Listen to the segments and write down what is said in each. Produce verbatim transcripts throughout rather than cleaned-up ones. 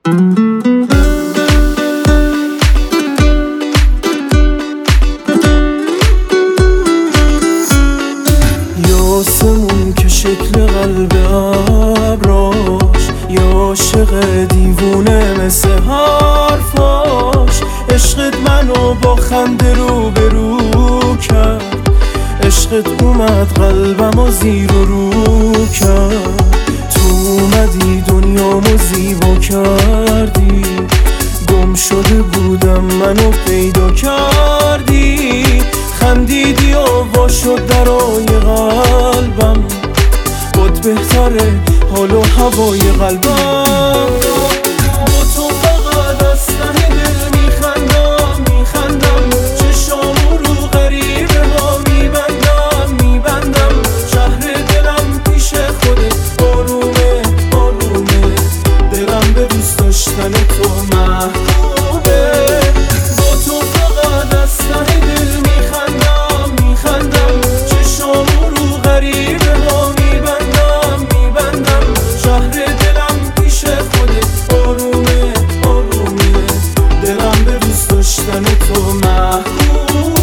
آسمون که شکل قلب ابراش، یا عاشق دیوونه مثل حرفاش. عشقت منو با خنده رو به رو کرد، عشقت اومد قلبمو زیر و رو کرد. تو اومدی دنیامو زیبا کردی، گم شده بودم منو پیدا کردی. خندیدی و وا شد درای قلبم، بود بهتره حال و هوای قلبم. با تو فقط از ته دل میخندم میخندم، چشامو رو غریبه ها میبندم میبندم. شهر دلم پیش خودت آرومه آرومه، دلم به دوست داشتن تو محبوبه. با تو فقط از ته دل میخندم میخندم، چشامو رو غریبه ها میبندم میبندم. شهر دلم پیش خودت آرومه آرومه، دلم به دوست داشتن تو محبوبه.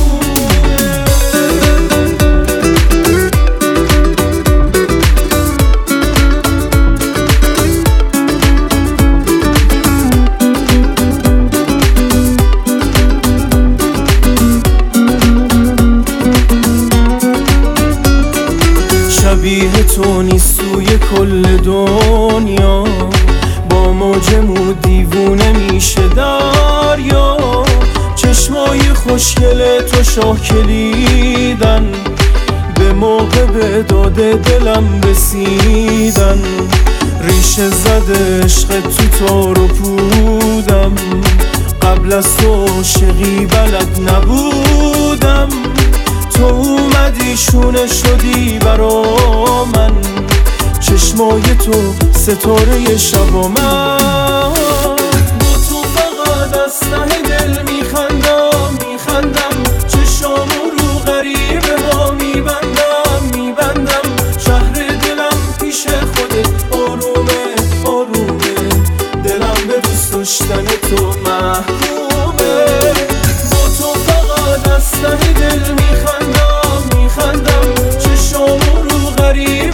شبیه تو نیست توی کل دنیا، با موجمو دیوونه میشه دریا. چشمای خوشگل تو شاه کلیدن، به موقع به داد دلم رسیدن. ریشه زده عشق تو تار و پودم، قبل از تو عاشقی بلد نبودم. تو اومدی شونه شدی برا من، چشمای تو ستاره شب و من. با تو فقط از ته دل میخندم میخندم، چشامو رو غریبه ها میبندم میبندم. شهر دلم پیش خودت آرومه آرومه، دلم به دوست داشتن تو محبوبه. با تو فقط از ته دل میخندم میخندم، چشامو رو غریبه